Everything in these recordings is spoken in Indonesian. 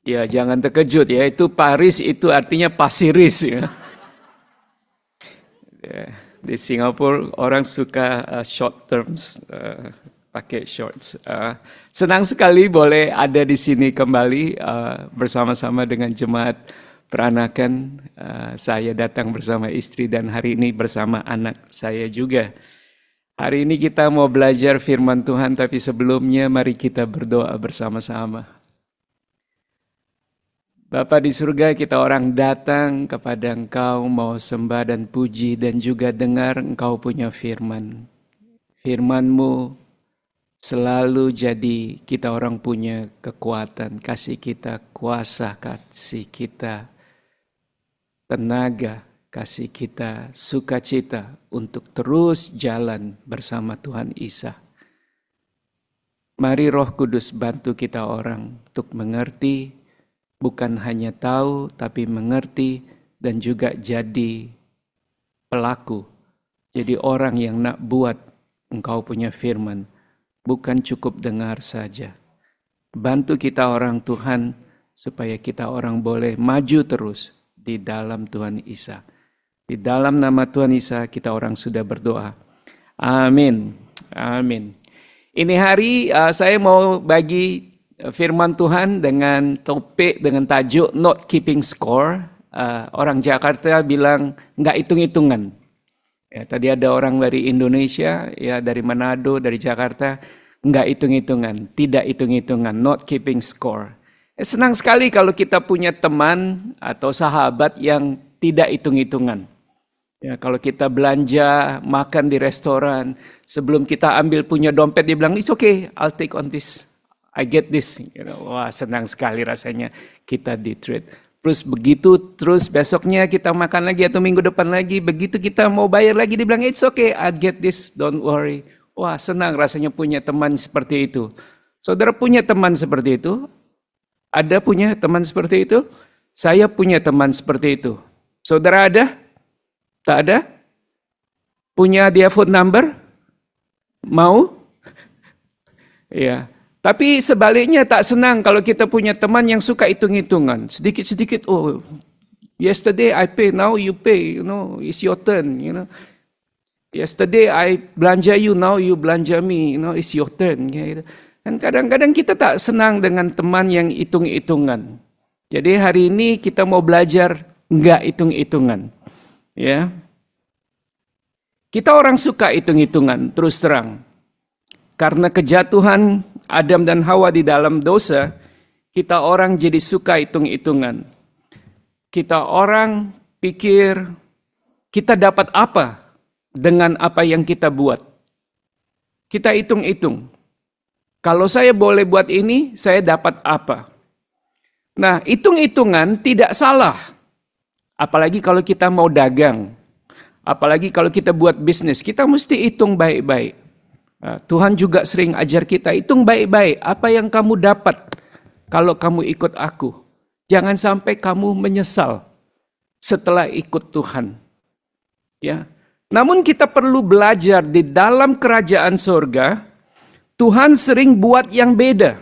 Ya, jangan terkejut ya. Itu Paris itu artinya Pasiris ya. Di Singapura orang suka short terms, pakai shorts. Senang sekali boleh ada di sini kembali bersama-sama dengan jemaat peranakan. Saya datang bersama istri dan hari ini bersama anak saya juga. Hari ini kita mau belajar firman Tuhan, tapi sebelumnya mari kita berdoa bersama-sama. Bapa di surga, kita orang datang kepada Engkau mau sembah dan puji dan juga dengar Engkau punya firman. Firman-Mu selalu jadi kita orang punya kekuatan, kasih kita kuasa, kasih kita tenaga, kasih kita sukacita untuk terus jalan bersama Tuhan Isa. Mari Roh Kudus bantu kita orang untuk mengerti, bukan hanya tahu, tapi mengerti dan juga jadi pelaku. Jadi orang yang nak buat Engkau punya firman, bukan cukup dengar saja. Bantu kita orang Tuhan, supaya kita orang boleh maju terus di dalam Tuhan Isa. Di dalam nama Tuhan Isa kita orang sudah berdoa. Amin. Amin. Ini hari saya mau bagi firman Tuhan dengan topik, dengan tajuk Not Keeping Score. Orang Jakarta bilang nggak hitung-hitungan. Ya, tadi ada orang dari Indonesia, ya dari Manado, dari Jakarta, nggak hitung-hitungan, tidak hitung-hitungan, not keeping score. Senang sekali kalau kita punya teman atau sahabat yang tidak hitung-hitungan. Ya, kalau kita belanja, makan di restoran, sebelum kita ambil punya dompet, dia bilang, it's okay, I'll take on this. I get this. Wah, senang sekali rasanya kita di-treat. Terus begitu, terus besoknya kita makan lagi atau minggu depan lagi, begitu kita mau bayar lagi, dia bilang, it's okay, I get this, don't worry. Wah, senang rasanya punya teman seperti itu. Saudara punya teman seperti itu? Ada punya teman seperti itu? Saya punya teman seperti itu. Saudara ada? Tak ada? Punya dia phone number? Mau? Ya. Tapi sebaliknya tak senang kalau kita punya teman yang suka hitung-hitungan. Sedikit-sedikit, oh, yesterday I pay, now you pay, it's your turn, Yesterday I belanja you, now you belanja me, it's your turn. Dan kadang-kadang kita tak senang dengan teman yang hitung-hitungan. Jadi hari ini kita mau belajar enggak hitung-hitungan. Ya. Kita orang suka hitung-hitungan, terus terang. Karena kejatuhan Adam dan Hawa di dalam dosa, kita orang jadi suka hitung-hitungan. Kita orang pikir kita dapat apa dengan apa yang kita buat. Kita hitung-hitung. Kalau saya boleh buat ini, saya dapat apa? Nah, hitung-hitungan tidak salah. Apalagi kalau kita mau dagang. Apalagi kalau kita buat bisnis, kita mesti hitung baik-baik. Tuhan juga sering ajar kita, hitung baik-baik apa yang kamu dapat kalau kamu ikut aku. Jangan sampai kamu menyesal setelah ikut Tuhan. Ya. Namun kita perlu belajar di dalam kerajaan surga, Tuhan sering buat yang beda.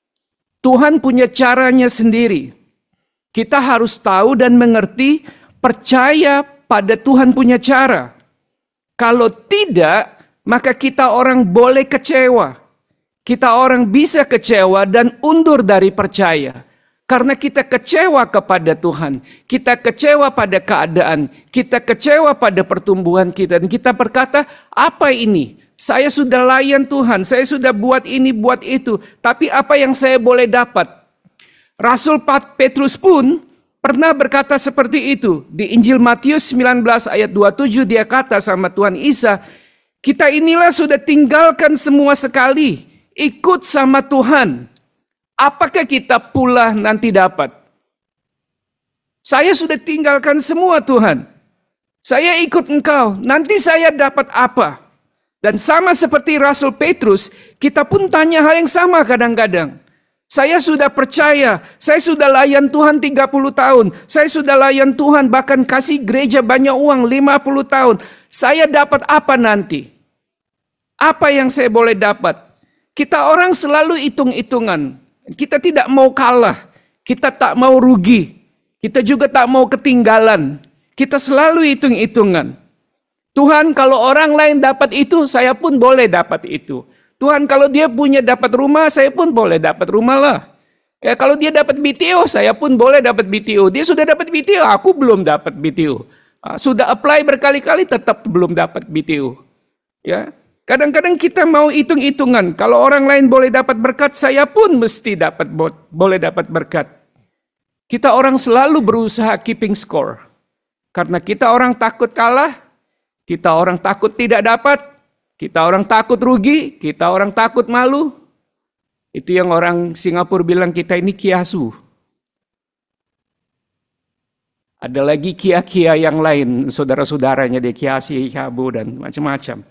Tuhan punya caranya sendiri. Kita harus tahu dan mengerti, percaya pada Tuhan punya cara. Kalau tidak, maka kita orang boleh kecewa. Kita orang bisa kecewa dan undur dari percaya. Karena kita kecewa kepada Tuhan. Kita kecewa pada keadaan. Kita kecewa pada pertumbuhan kita. Dan kita berkata, apa ini? Saya sudah layan Tuhan. Saya sudah buat ini, buat itu. Tapi apa yang saya boleh dapat? Rasul Petrus pun pernah berkata seperti itu. Di Injil Matius 19 ayat 27 dia kata sama Tuhan Isa, kita inilah sudah tinggalkan semua sekali, ikut sama Tuhan. Apakah kita pula nanti dapat? Saya sudah tinggalkan semua Tuhan. Saya ikut Engkau, nanti saya dapat apa? Dan sama seperti Rasul Petrus, kita pun tanya hal yang sama kadang-kadang. Saya sudah percaya, saya sudah layan Tuhan 30 tahun, saya sudah layan Tuhan bahkan kasih gereja banyak uang 50 tahun. Saya dapat apa nanti? Apa yang saya boleh dapat? Kita orang selalu hitung-hitungan. Kita tidak mau kalah. Kita tak mau rugi. Kita juga tak mau ketinggalan. Kita selalu hitung-hitungan. Tuhan, kalau orang lain dapat itu, saya pun boleh dapat itu. Tuhan, kalau dia punya dapat rumah, saya pun boleh dapat rumah lah. Ya, kalau dia dapat BTO, saya pun boleh dapat BTO. Dia sudah dapat BTO, aku belum dapat BTO. Sudah apply berkali-kali, tetap belum dapat BTO. Ya, kadang-kadang kita mau hitung-hitungan. Kalau orang lain boleh dapat berkat, saya pun mesti boleh dapat berkat. Kita orang selalu berusaha keeping score. Karena kita orang takut kalah, kita orang takut tidak dapat, kita orang takut rugi, kita orang takut malu. Itu yang orang Singapura bilang kita ini kiasu. Ada lagi kia-kia yang lain, saudara-saudaranya dia kiasi, habu, dan macam-macam.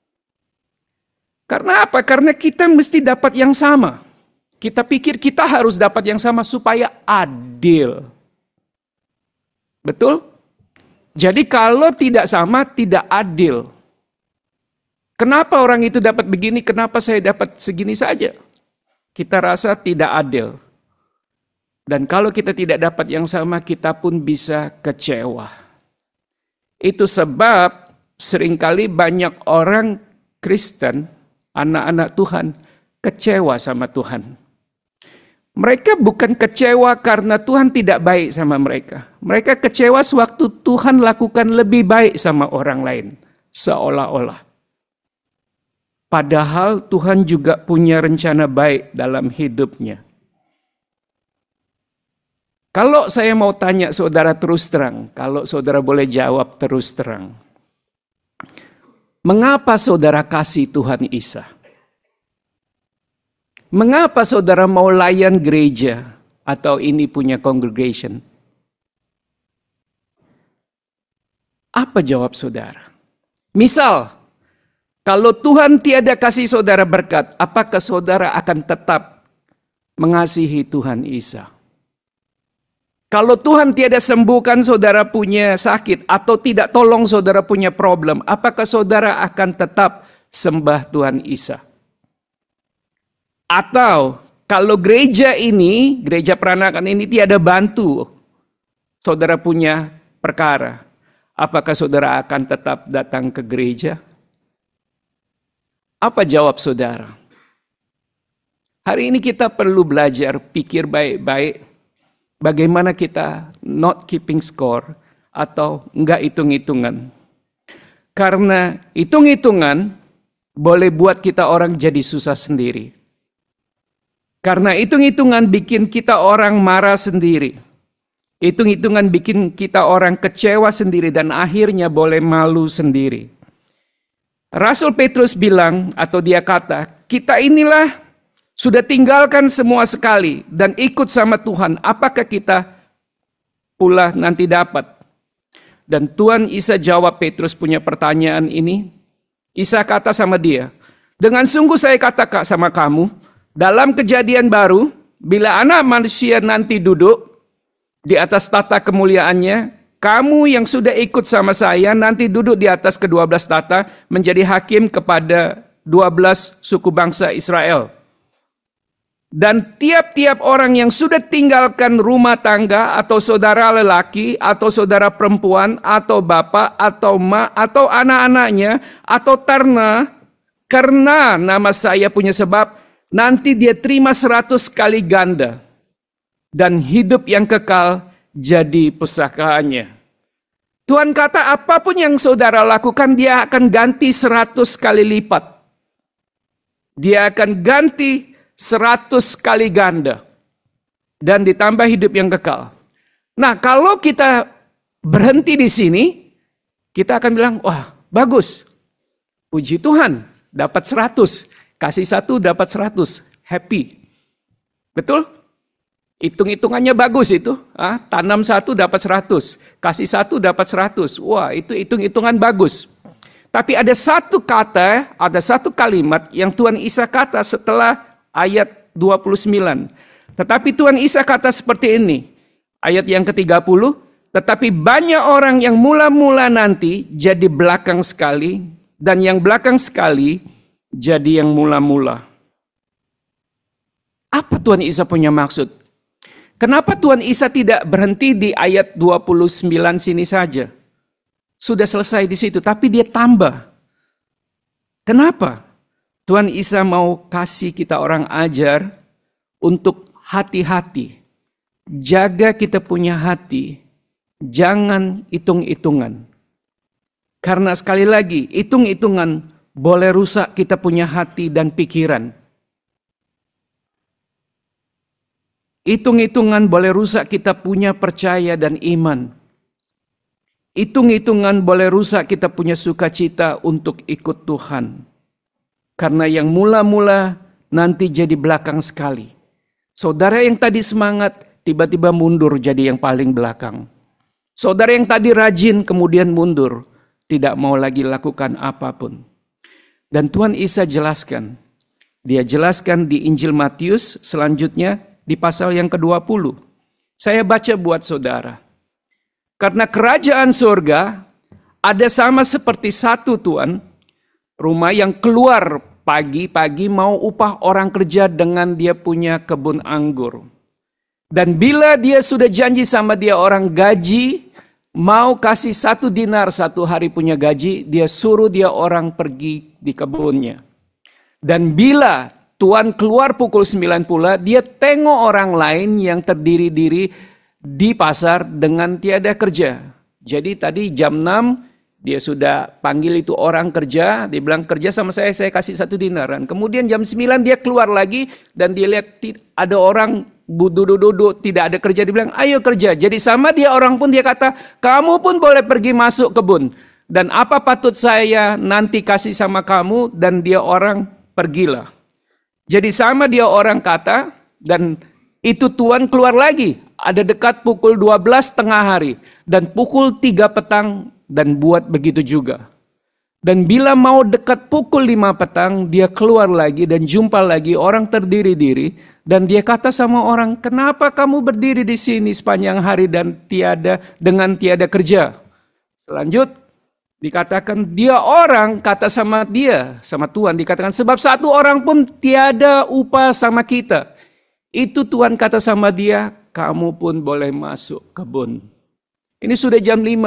Karena apa? Karena kita mesti dapat yang sama. Kita pikir kita harus dapat yang sama supaya adil. Betul? Jadi kalau tidak sama, tidak adil. Kenapa orang itu dapat begini, kenapa saya dapat segini saja? Kita rasa tidak adil. Dan kalau kita tidak dapat yang sama, kita pun bisa kecewa. Itu sebab seringkali banyak orang Kristen, anak-anak Tuhan, kecewa sama Tuhan. Mereka bukan kecewa karena Tuhan tidak baik sama mereka. Mereka kecewa sewaktu Tuhan lakukan lebih baik sama orang lain. Seolah-olah. Padahal Tuhan juga punya rencana baik dalam hidupnya. Kalau saya mau tanya saudara terus terang, kalau saudara boleh jawab terus terang. Mengapa saudara kasih Tuhan Isa? Mengapa saudara mau layan gereja atau ini punya congregation? Apa jawab saudara? Misal, kalau Tuhan tiada kasih saudara berkat, apakah saudara akan tetap mengasihi Tuhan Isa? Kalau Tuhan tiada sembuhkan saudara punya sakit atau tidak tolong saudara punya problem, apakah saudara akan tetap sembah Tuhan Isa? Atau kalau gereja ini, gereja peranakan ini tiada bantu saudara punya perkara, apakah saudara akan tetap datang ke gereja? Apa jawab saudara? Hari ini kita perlu belajar pikir baik-baik. Bagaimana kita not keeping score atau enggak hitung-hitungan. Karena hitung-hitungan boleh buat kita orang jadi susah sendiri. Karena hitung-hitungan bikin kita orang marah sendiri. Hitung-hitungan bikin kita orang kecewa sendiri dan akhirnya boleh malu sendiri. Rasul Petrus bilang atau dia kata, kita inilah sudah tinggalkan semua sekali dan ikut sama Tuhan. Apakah kita pula nanti dapat? Dan Tuhan Isa jawab Petrus punya pertanyaan ini. Isa kata sama dia, dengan sungguh saya katakan sama kamu, dalam kejadian baru, bila anak manusia nanti duduk di atas tata kemuliaannya, kamu yang sudah ikut sama saya nanti duduk di atas ke-12 tata menjadi hakim kepada 12 suku bangsa Israel. Dan tiap-tiap orang yang sudah tinggalkan rumah tangga atau saudara lelaki atau saudara perempuan atau bapak atau mak atau anak-anaknya atau ternak karena nama saya punya sebab, nanti dia terima 100 kali ganda dan hidup yang kekal jadi pusakaannya. Tuhan kata apapun yang saudara lakukan dia akan ganti 100 kali lipat. Dia akan ganti 100 kali ganda. Dan ditambah hidup yang kekal. Nah, kalau kita berhenti di sini, kita akan bilang, wah bagus. Puji Tuhan, dapat 100. Kasih 1 dapat 100. Happy. Betul? Hitung-hitungannya bagus itu. Tanam 1 dapat 100. Kasih 1 dapat 100. Wah, itu hitung-hitungan bagus. Tapi ada satu kata, ada satu kalimat yang Tuhan Isa kata setelah ayat 29. Tetapi Tuhan Isa kata seperti ini. Ayat yang ke-30. Tetapi banyak orang yang mula-mula nanti jadi belakang sekali. Dan yang belakang sekali jadi yang mula-mula. Apa Tuhan Isa punya maksud? Kenapa Tuhan Isa tidak berhenti di ayat 29 sini saja? Sudah selesai di situ, tapi dia tambah. Kenapa? Tuhan Isa mau kasih kita orang ajar untuk hati-hati. Jaga kita punya hati, jangan hitung-hitungan. Karena sekali lagi, hitung-hitungan boleh rusak kita punya hati dan pikiran. Hitung-hitungan boleh rusak kita punya percaya dan iman. Hitung-hitungan boleh rusak kita punya sukacita untuk ikut Tuhan. Karena yang mula-mula nanti jadi belakang sekali. Saudara yang tadi semangat, tiba-tiba mundur jadi yang paling belakang. Saudara yang tadi rajin kemudian mundur, tidak mau lagi lakukan apapun. Dan Tuhan Isa jelaskan. Dia jelaskan di Injil Matius selanjutnya di pasal yang ke-20. Saya baca buat saudara. Karena kerajaan surga ada sama seperti satu tuan rumah yang keluar pagi-pagi mau upah orang kerja dengan dia punya kebun anggur. Dan bila dia sudah janji sama dia orang gaji, mau kasih 1 dinar 1 hari punya gaji, dia suruh dia orang pergi di kebunnya. Dan bila Tuan keluar pukul 9 pula, dia tengok orang lain yang terdiri-diri di pasar dengan tiada kerja. Jadi tadi jam 6 dia sudah panggil itu orang kerja, dia bilang kerja sama saya kasih 1 dinaran. Kemudian jam 9 dia keluar lagi dan dia lihat ada orang duduk-duduk tidak ada kerja, dia bilang ayo kerja. Jadi sama dia orang pun dia kata kamu pun boleh pergi masuk kebun. Dan apa patut saya nanti kasih sama kamu, dan dia orang pergilah. Jadi sama dia orang kata, dan itu Tuhan keluar lagi. Ada dekat pukul 12 tengah hari. Dan pukul 3 petang dan buat begitu juga. Dan bila mau dekat pukul 5 petang, dia keluar lagi dan jumpa lagi orang terdiri-diri. Dan dia kata sama orang, kenapa kamu berdiri di sini sepanjang hari dan dengan tiada kerja? Selanjut, dikatakan dia orang kata sama dia, sama Tuhan dikatakan sebab 1 orang pun tiada upah sama kita. Itu Tuhan kata sama dia, kamu pun boleh masuk kebun. Ini sudah jam 5.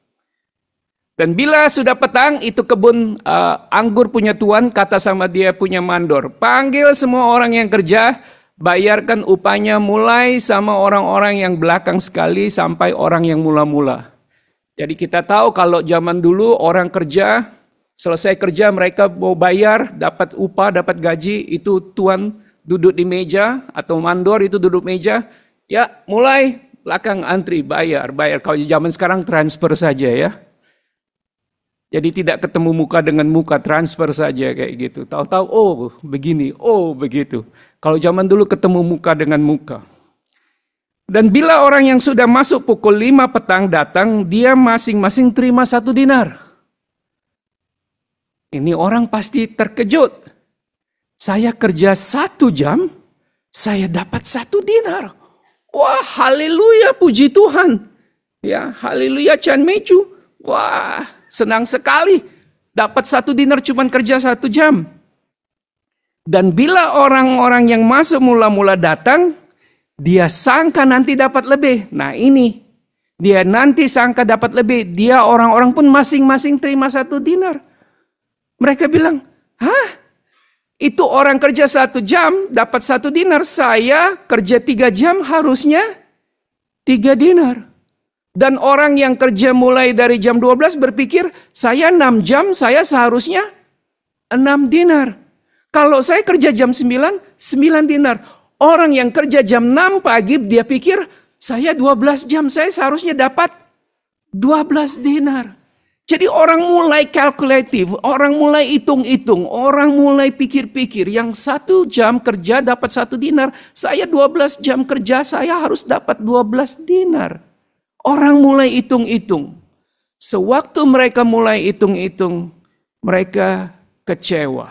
Dan bila sudah petang, itu kebun anggur punya Tuhan kata sama dia punya mandor, panggil semua orang yang kerja, bayarkan upahnya mulai sama orang-orang yang belakang sekali sampai orang yang mula-mula. Jadi kita tahu kalau zaman dulu orang kerja, selesai kerja mereka mau bayar, dapat upah, dapat gaji, itu tuan duduk di meja atau mandor itu duduk meja, ya mulai belakang antri bayar. Kalau zaman sekarang transfer saja ya. Jadi tidak ketemu muka dengan muka, transfer saja kayak gitu. Tahu-tahu oh begini, oh begitu. Kalau zaman dulu ketemu muka dengan muka. Dan bila orang yang sudah masuk pukul 5 petang datang, dia masing-masing terima 1 dinar. Ini orang pasti terkejut. Saya kerja 1 jam, saya dapat 1 dinar. Wah, haleluya, puji Tuhan. Ya, haleluya, Chan Mecu. Wah, senang sekali. Dapat 1 dinar cuma kerja 1 jam. Dan bila orang-orang yang masuk mula-mula datang, dia sangka nanti dapat lebih. Nah ini, dia nanti sangka dapat lebih. Dia orang-orang pun masing-masing terima 1 dinar. Mereka bilang, hah? Itu orang kerja 1 jam dapat 1 dinar. Saya kerja 3 jam harusnya 3 dinar. Dan orang yang kerja mulai dari jam 12 berpikir, saya 6 jam, saya seharusnya 6 dinar. Kalau saya kerja jam 9, 9 dinar. Orang yang kerja jam 6 pagi, dia pikir, saya 12 jam, saya seharusnya dapat 12 dinar. Jadi orang mulai kalkulatif, orang mulai hitung-hitung, orang mulai pikir-pikir, yang 1 jam kerja dapat 1 dinar, saya 12 jam kerja, saya harus dapat 12 dinar. Orang mulai hitung-hitung. Sewaktu mereka mulai hitung-hitung, mereka kecewa.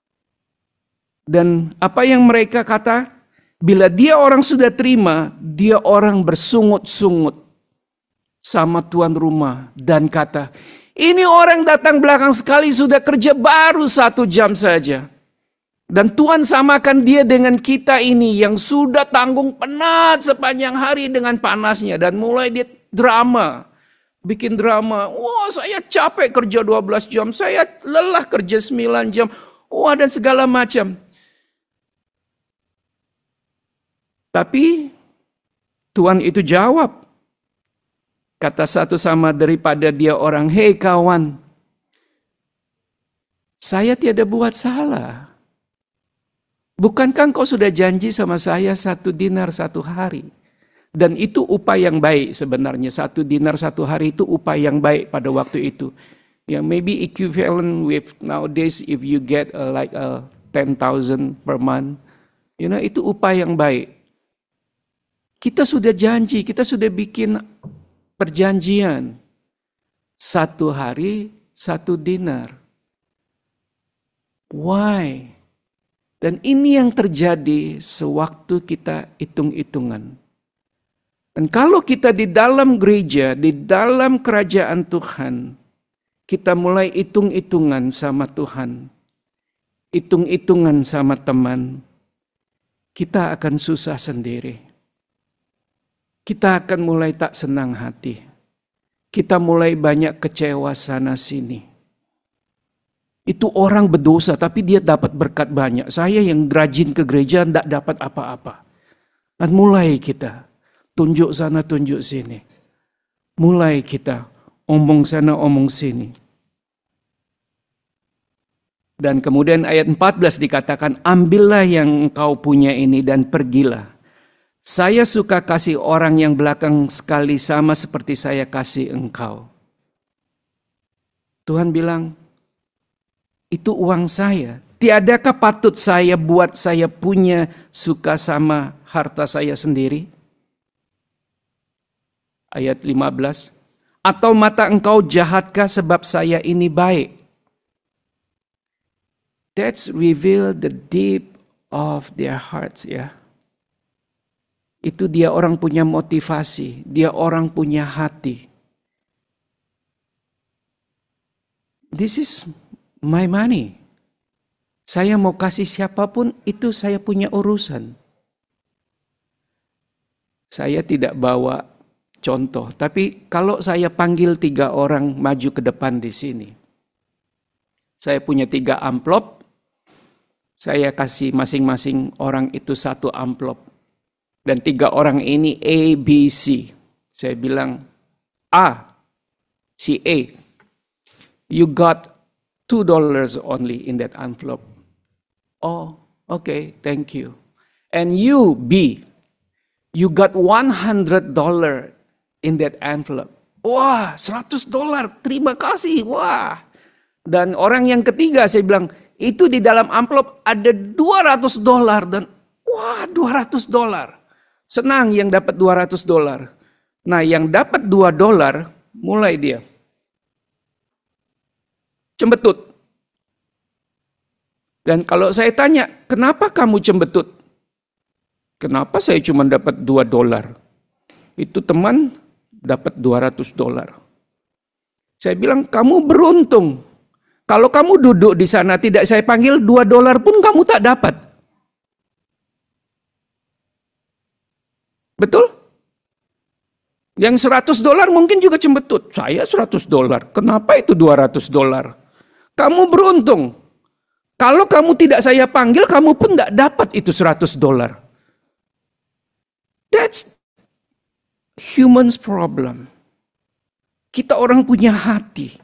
Dan apa yang mereka kata? Bila dia orang sudah terima, dia orang bersungut-sungut sama tuan rumah dan kata, ini orang datang belakang sekali sudah kerja baru 1 jam saja. Dan Tuhan samakan dia dengan kita ini yang sudah tanggung penat sepanjang hari dengan panasnya. Dan mulai dia drama. Bikin drama. Wah, saya capek kerja 12 jam. Saya lelah kerja 9 jam. Wah, dan segala macam. Tapi Tuhan itu jawab. Kata satu sama daripada dia orang, "Hei kawan, saya tiada buat salah. Bukankah kau sudah janji sama saya 1 dinar 1 hari?" Dan itu upah yang baik sebenarnya. 1 dinar 1 hari itu upah yang baik pada waktu itu. Yang maybe equivalent with nowadays if you get like 10,000 per month. Itu upah yang baik. Kita sudah janji, kita sudah bikin perjanjian. 1 hari 1 dinar. Why? Dan ini yang terjadi sewaktu kita hitung-hitungan. Dan kalau kita di dalam gereja, di dalam kerajaan Tuhan, kita mulai hitung-hitungan sama Tuhan, hitung-hitungan sama teman, kita akan susah sendiri. Kita akan mulai tak senang hati. Kita mulai banyak kecewa sana sini. Itu orang berdosa tapi dia dapat berkat banyak. Saya yang rajin ke gereja tidak dapat apa-apa. Dan mulai kita tunjuk sana tunjuk sini. Mulai kita omong sana omong sini. Dan kemudian ayat 14 dikatakan, "Ambillah yang engkau punya ini dan pergilah. Saya suka kasih orang yang belakang sekali sama seperti saya kasih engkau." Tuhan bilang, itu uang saya. Tiadakah patut saya buat saya punya suka sama harta saya sendiri? Ayat 15. "Atau mata engkau jahatkah sebab saya ini baik?" That's reveal the deep of their hearts, ya. Itu dia orang punya motivasi, dia orang punya hati. This is my money. Saya mau kasih siapapun, itu saya punya urusan. Saya tidak bawa contoh, tapi kalau saya panggil 3 orang maju ke depan di sini. Saya punya 3 amplop, saya kasih masing-masing orang itu 1 amplop. Dan 3 orang ini A, B, C. Saya bilang, A, si A, you got $2 only in that envelope. Oh, okay, thank you. And you, B, you got $100 in that envelope. Wah, $100, terima kasih, wah. Dan orang yang ketiga saya bilang, itu di dalam amplop ada $200 dan wah, $200. Senang yang dapat $200. Nah, yang dapat $2, mulai dia cembetut. Dan kalau saya tanya, kenapa kamu cembetut? Kenapa saya cuma dapat $2? Itu teman dapat $200. Saya bilang, kamu beruntung. Kalau kamu duduk di sana tidak saya panggil, $2 pun kamu tak dapat. Betul? Yang $100 mungkin juga cembetut. Saya $100. Kenapa itu $200? Kamu beruntung. Kalau kamu tidak saya panggil, kamu pun tidak dapat itu $100. That's human's problem. Kita orang punya hati.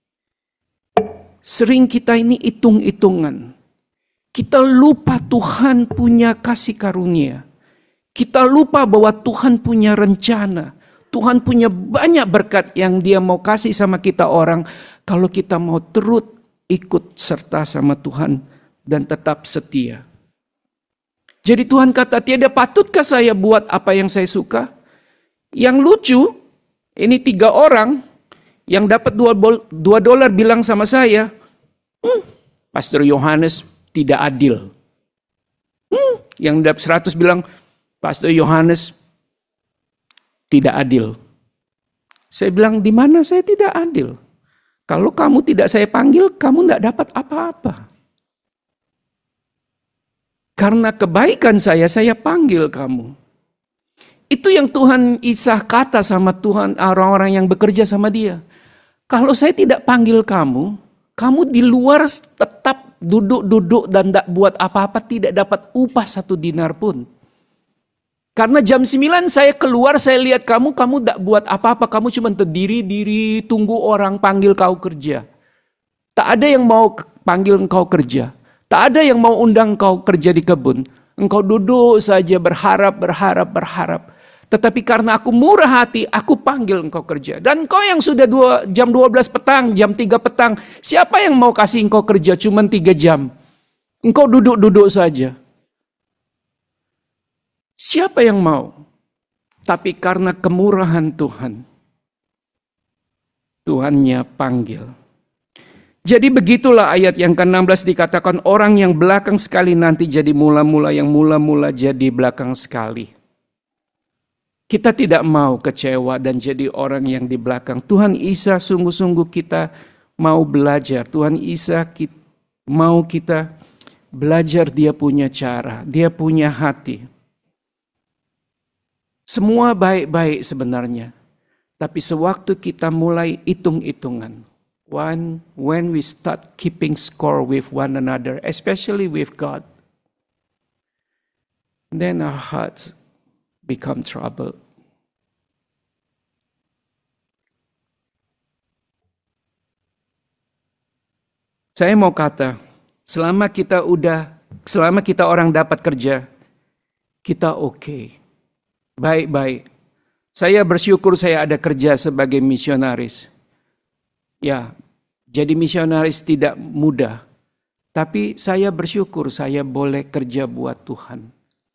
Sering kita ini hitung-hitungan. Kita lupa Tuhan punya kasih karunia. Kita lupa bahwa Tuhan punya rencana. Tuhan punya banyak berkat yang dia mau kasih sama kita orang. Kalau kita mau terus ikut serta sama Tuhan dan tetap setia. Jadi Tuhan kata, tiada patutkah saya buat apa yang saya suka? Yang lucu, ini 3 orang yang dapat $2 bilang sama saya, Pastor Yohanes tidak adil. Yang dapat 100 bilang, Pastor Yohanes tidak adil. Saya bilang, di mana saya tidak adil? Kalau kamu tidak saya panggil, kamu tidak dapat apa-apa. Karena kebaikan saya panggil kamu. Itu yang Tuhan Isa kata sama Tuhan orang-orang yang bekerja sama dia. Kalau saya tidak panggil kamu, kamu di luar tetap duduk-duduk dan tidak buat apa-apa, tidak dapat upah 1 dinar pun. Karena jam 9 saya keluar, saya lihat kamu tidak buat apa-apa, kamu cuma terdiri-diri, tunggu orang panggil kau kerja. Tak ada yang mau panggil engkau kerja. Tak ada yang mau undang kau kerja di kebun. Engkau duduk saja berharap. Tetapi karena aku murah hati, aku panggil engkau kerja. Dan engkau yang sudah jam 12 petang, jam 3 petang, siapa yang mau kasih engkau kerja cuma 3 jam? Engkau duduk-duduk saja. Siapa yang mau? Tapi karena kemurahan Tuhan, Tuhannya panggil. Jadi begitulah ayat yang ke-16 dikatakan orang yang belakang sekali nanti jadi mula-mula, yang mula-mula jadi belakang sekali. Kita tidak mau kecewa dan jadi orang yang di belakang. Tuhan Isa sungguh-sungguh kita mau belajar. Tuhan Isa mau kita belajar, dia punya cara, dia punya hati. Semua baik-baik sebenarnya. Tapi sewaktu kita mulai hitung-hitungan, when we start keeping score with one another, especially with God, then our hearts become troubled. Saya mau kata, selama kita orang dapat kerja, kita oke. Baik-baik. Saya bersyukur saya ada kerja sebagai misionaris. Ya, jadi misionaris tidak mudah. Tapi saya bersyukur saya boleh kerja buat Tuhan.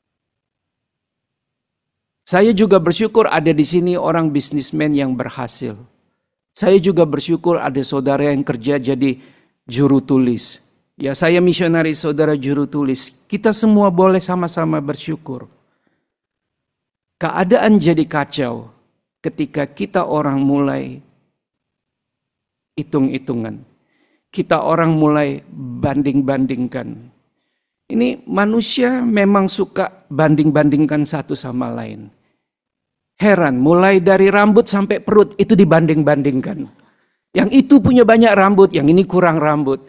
Saya juga bersyukur ada di sini orang bisnismen yang berhasil. Saya juga bersyukur ada saudara yang kerja jadi juru tulis. Ya, saya misionaris, saudara juru tulis. Kita semua boleh sama-sama bersyukur. Keadaan jadi kacau ketika kita orang mulai hitung-hitungan. Kita orang mulai banding-bandingkan. Ini manusia memang suka banding-bandingkan satu sama lain. Heran, mulai dari rambut sampai perut itu dibanding-bandingkan. Yang itu punya banyak rambut, yang ini kurang rambut.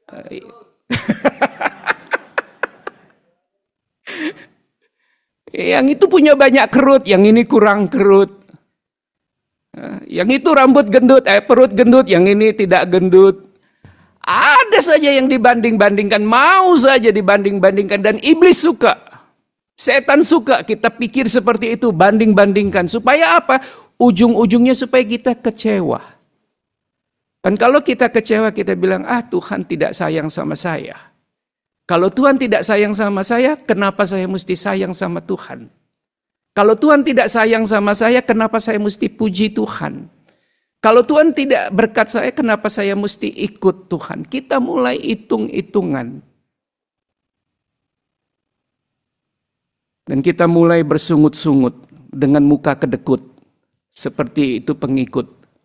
Yang itu punya banyak kerut, yang ini kurang kerut. Yang itu rambut gendut, perut gendut, yang ini tidak gendut. Ada saja yang dibanding-bandingkan, mau saja dibanding-bandingkan, dan iblis suka. Setan suka kita pikir seperti itu, banding-bandingkan. Supaya apa? Ujung-ujungnya supaya kita kecewa. Dan kalau kita kecewa, kita bilang, Tuhan tidak sayang sama saya. Kalau Tuhan tidak sayang sama saya, kenapa saya mesti sayang sama Tuhan? Kalau Tuhan tidak sayang sama saya, kenapa saya mesti puji Tuhan? Kalau Tuhan tidak berkat saya, kenapa saya mesti ikut Tuhan? Kita mulai hitung-hitungan. Dan kita mulai bersungut-sungut dengan muka kedekut. Seperti itu pengikut.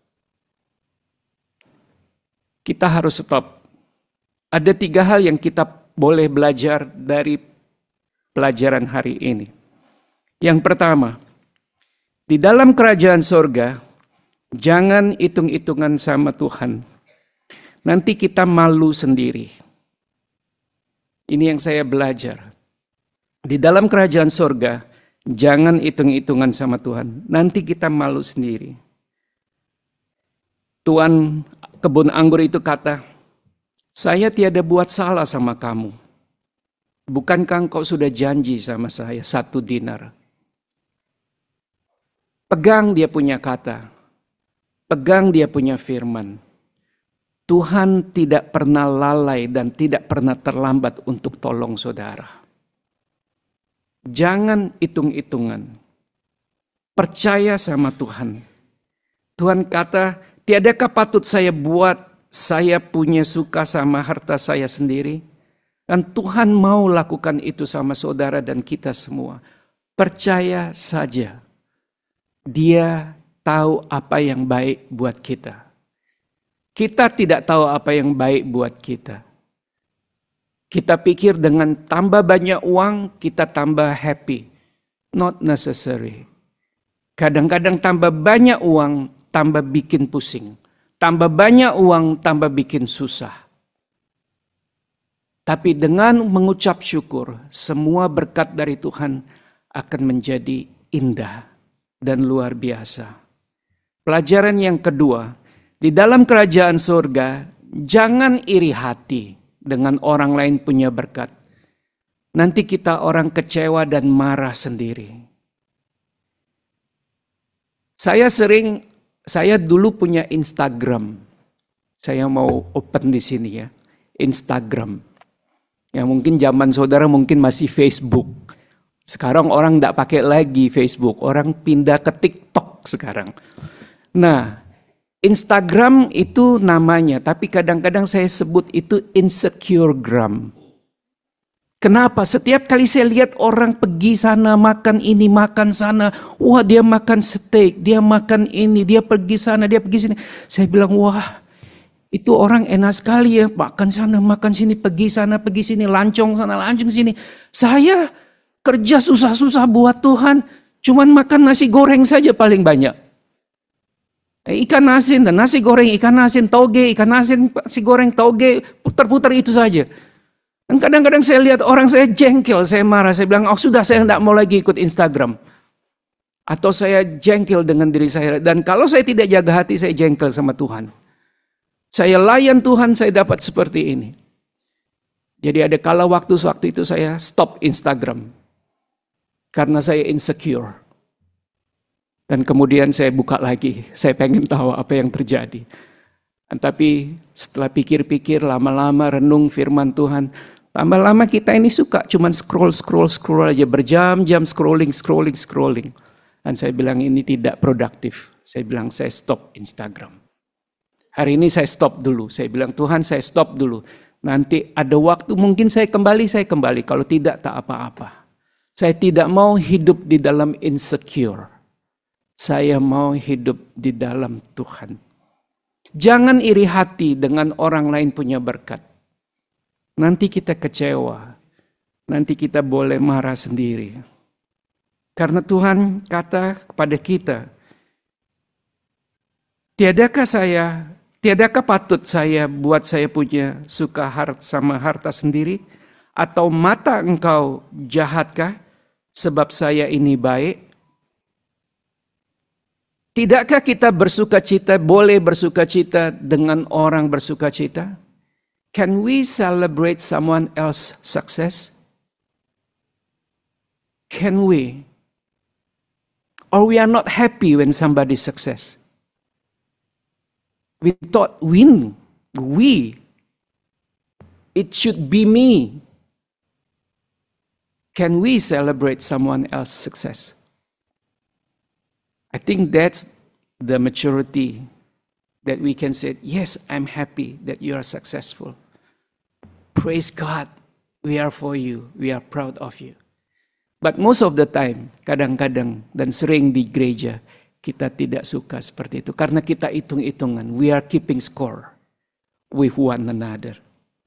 Kita harus stop. Ada 3 hal yang kita boleh belajar dari pelajaran hari ini. Yang pertama, di dalam kerajaan sorga, jangan hitung-hitungan sama Tuhan. Nanti kita malu sendiri. Ini yang saya belajar. Di dalam kerajaan sorga, jangan hitung-hitungan sama Tuhan. Nanti kita malu sendiri. Tuan kebun anggur itu kata, saya tiada buat salah sama kamu. Bukankah engkau sudah janji sama saya 1 dinar? Pegang dia punya kata. Pegang dia punya firman. Tuhan tidak pernah lalai dan tidak pernah terlambat untuk tolong saudara. Jangan hitung-hitungan. Percaya sama Tuhan. Tuhan kata, tiadakah patut saya punya suka sama harta saya sendiri? Dan Tuhan mau lakukan itu sama saudara dan kita semua. Percaya saja. Dia tahu apa yang baik buat kita. Kita tidak tahu apa yang baik buat kita. Kita pikir dengan tambah banyak uang, kita tambah happy. Not necessary. Kadang-kadang tambah banyak uang, tambah bikin pusing. Tambah banyak uang, tambah bikin susah. Tapi dengan mengucap syukur, semua berkat dari Tuhan akan menjadi indah dan luar biasa. Pelajaran yang kedua, di dalam kerajaan surga, jangan iri hati dengan orang lain punya berkat. Nanti kita orang kecewa dan marah sendiri. Saya dulu punya Instagram. Saya mau open di sini ya, Instagram. Ya mungkin zaman saudara mungkin masih Facebook. Sekarang orang tidak pakai lagi Facebook, orang pindah ke TikTok sekarang. Nah, Instagram itu namanya, tapi kadang-kadang saya sebut itu Insecuregram. Kenapa? Setiap kali saya lihat orang pergi sana, makan ini, makan sana. Wah, dia makan steak, dia makan ini, dia pergi sana, dia pergi sini. Saya bilang, wah, itu orang enak sekali ya, makan sana, makan sini, pergi sana, pergi sini, lancong sana, lancong sini. Saya kerja susah-susah buat Tuhan, cuman makan nasi goreng saja paling banyak. Ikan asin dan nasi goreng, ikan asin, toge, ikan asin, nasi goreng, toge, putar-putar itu saja. Dan kadang-kadang saya lihat orang saya jengkel, saya marah, saya bilang, oh sudah saya tidak mau lagi ikut Instagram. Atau saya jengkel dengan diri saya. Dan kalau saya tidak jaga hati, saya jengkel sama Tuhan. Saya layan Tuhan, saya dapat seperti ini. Jadi ada kala waktu itu saya stop Instagram. Karena saya insecure. Dan kemudian saya buka lagi, saya pengen tahu apa yang terjadi. Tapi setelah pikir-pikir, lama-lama renung firman Tuhan, lama-lama kita ini suka cuman scroll aja, berjam-jam scrolling. Dan saya bilang ini tidak produktif. Saya bilang saya stop Instagram. Hari ini saya stop dulu. Saya bilang Tuhan saya stop dulu. Nanti ada waktu mungkin saya kembali. Kalau tidak tak apa-apa. Saya tidak mau hidup di dalam insecure. Saya mau hidup di dalam Tuhan. Jangan iri hati dengan orang lain punya berkat. Nanti kita kecewa. Nanti kita boleh marah sendiri. Karena Tuhan kata kepada kita, tiadakah patut saya buat saya punya suka sama harta sendiri? Atau mata engkau jahatkah sebab saya ini baik? Tidakkah kita boleh bersuka cita dengan orang bersuka cita? Can we celebrate someone else's success? Can we? Or we are not happy when somebody success? We thought it should be me. Can we celebrate someone else's success? I think that's the maturity that we can say, yes, I'm happy that you are successful. Praise God, we are for you, we are proud of you. But most of the time, kadang-kadang dan sering di gereja, kita tidak suka seperti itu. Karena kita hitung-hitungan, we are keeping score with one another.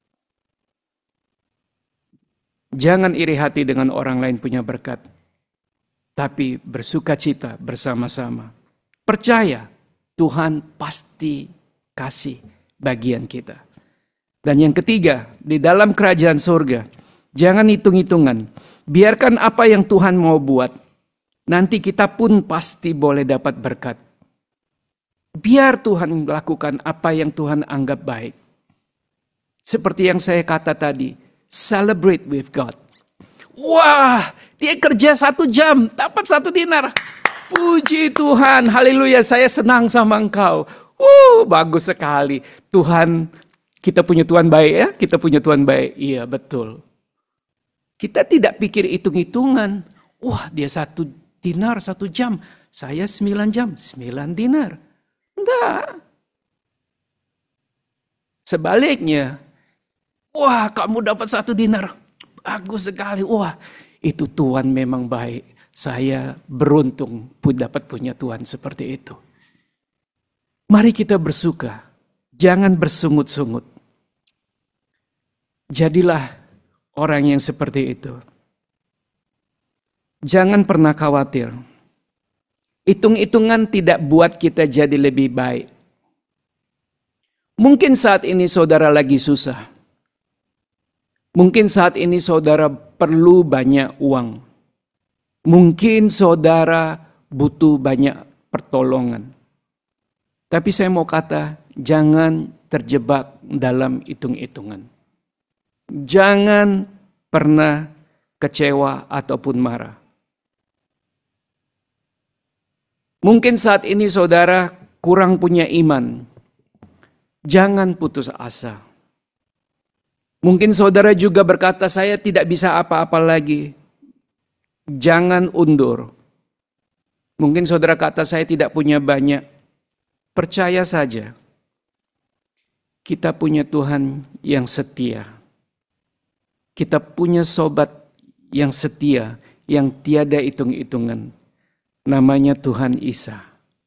Jangan iri hati dengan orang lain punya berkat. Tapi bersuka cita bersama-sama. Percaya Tuhan pasti kasih bagian kita. Dan yang ketiga, di dalam kerajaan surga, jangan hitung-hitungan. Biarkan apa yang Tuhan mau buat. Nanti kita pun pasti boleh dapat berkat. Biar Tuhan melakukan apa yang Tuhan anggap baik. Seperti yang saya kata tadi, celebrate with God. Wah, dia kerja 1 jam, dapat 1 dinar. Puji Tuhan, haleluya, saya senang sama engkau. Bagus sekali. Tuhan, kita punya Tuhan baik ya? Kita punya Tuhan baik, iya betul. Kita tidak pikir hitung-hitungan. Wah, dia 1 dinar 1 jam. Saya 9 jam, 9 dinar. Enggak. Sebaliknya, wah kamu dapat 1 dinar. Bagus sekali. Wah, itu Tuhan memang baik. Saya beruntung dapat punya Tuhan seperti itu. Mari kita bersuka. Jangan bersungut-sungut. Jadilah orang yang seperti itu. Jangan pernah khawatir. Hitung-hitungan tidak buat kita jadi lebih baik. Mungkin saat ini saudara lagi susah. Mungkin saat ini saudara perlu banyak uang. Mungkin saudara butuh banyak pertolongan. Tapi saya mau kata, jangan terjebak dalam hitung-hitungan. Jangan pernah kecewa ataupun marah. Mungkin saat ini saudara kurang punya iman. Jangan putus asa. Mungkin saudara juga berkata, saya tidak bisa apa-apa lagi. Jangan undur. Mungkin saudara kata, saya tidak punya banyak. Percaya saja. Kita punya Tuhan yang setia. Kita punya sobat yang setia, yang tiada hitung-hitungan. Namanya Tuhan Isa.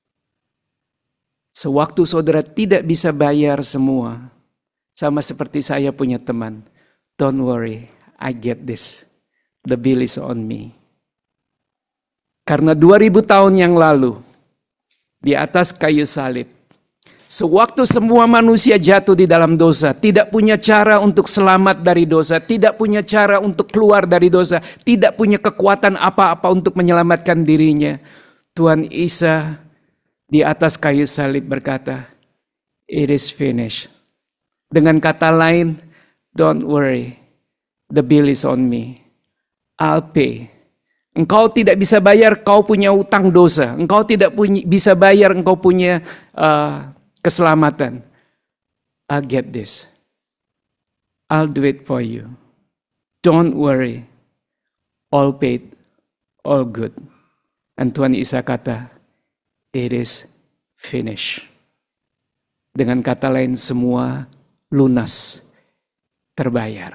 Sewaktu saudara tidak bisa bayar semua, sama seperti saya punya teman, don't worry, I get this. The bill is on me. Karena 2000 tahun yang lalu, di atas kayu salib, sewaktu semua manusia jatuh di dalam dosa, tidak punya cara untuk selamat dari dosa, tidak punya cara untuk keluar dari dosa, tidak punya kekuatan apa-apa untuk menyelamatkan dirinya. Tuhan Isa di atas kayu salib berkata, it is finished. Dengan kata lain, don't worry, the bill is on me. I'll pay. Engkau tidak bisa bayar, kau punya utang dosa. Engkau tidak bisa bayar, engkau punya keselamatan. I'll get this. I'll do it for you. Don't worry. All paid, all good. Dan Tuhan Isa kata, it is finished. Dengan kata lain, semua lunas, terbayar.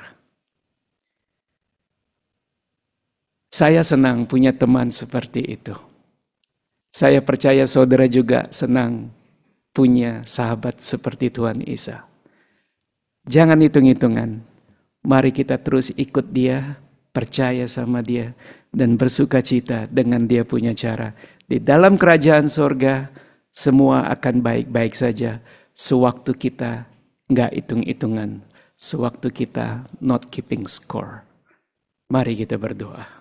Saya senang punya teman seperti itu. Saya percaya saudara juga senang punya sahabat seperti Tuhan Isa. Jangan hitung-hitungan. Mari kita terus ikut dia, percaya sama dia, dan bersuka cita dengan dia punya cara. Di dalam kerajaan sorga, semua akan baik-baik saja. Sewaktu kita nggak hitung-hitungan. Sewaktu kita not keeping score. Mari kita berdoa.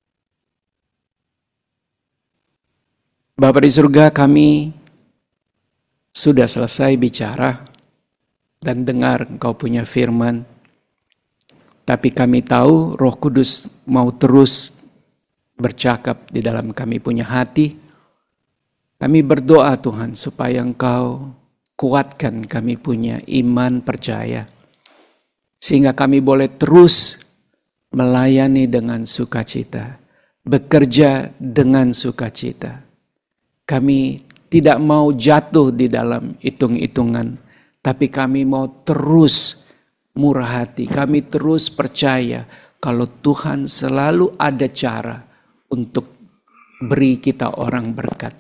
Bapa di surga, kami sudah selesai bicara dan dengar Engkau punya firman. Tapi kami tahu Roh Kudus mau terus bercakap di dalam kami punya hati. Kami berdoa Tuhan supaya Engkau kuatkan kami punya iman percaya. Sehingga kami boleh terus melayani dengan sukacita. Bekerja dengan sukacita. Kami tidak mau jatuh di dalam hitung-hitungan. Tapi kami mau terus murah hati. Kami terus percaya kalau Tuhan selalu ada cara untuk beri kita orang berkat.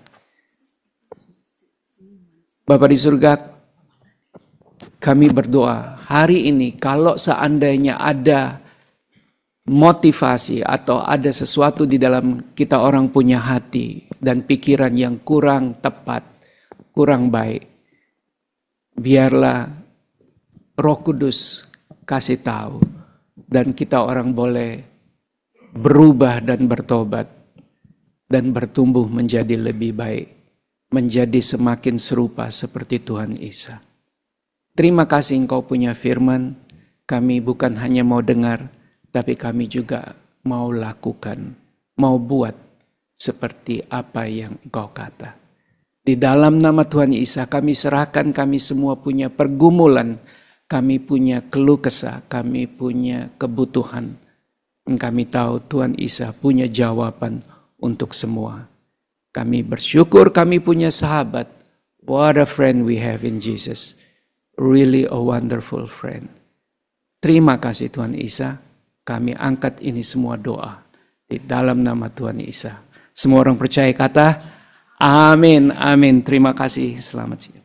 Bapa di surga, kami berdoa hari ini kalau seandainya ada motivasi atau ada sesuatu di dalam kita orang punya hati dan pikiran yang kurang tepat, kurang baik, biarlah Roh Kudus kasih tahu dan kita orang boleh berubah dan bertobat dan bertumbuh menjadi lebih baik, menjadi semakin serupa seperti Tuhan Isa. Terima kasih Engkau punya firman, kami bukan hanya mau dengar, tapi kami juga mau lakukan, mau buat seperti apa yang Engkau kata. Di dalam nama Tuhan Isa kami serahkan kami semua punya pergumulan, kami punya keluh kesah, kami punya kebutuhan. Dan kami tahu Tuhan Isa punya jawaban untuk semua. Kami bersyukur kami punya sahabat. What a friend we have in Jesus. Really a wonderful friend. Terima kasih Tuhan Isa. Kami angkat ini semua doa di dalam nama Tuhan Isa. Semua orang percaya kata, amin, amin. Terima kasih, selamat siang.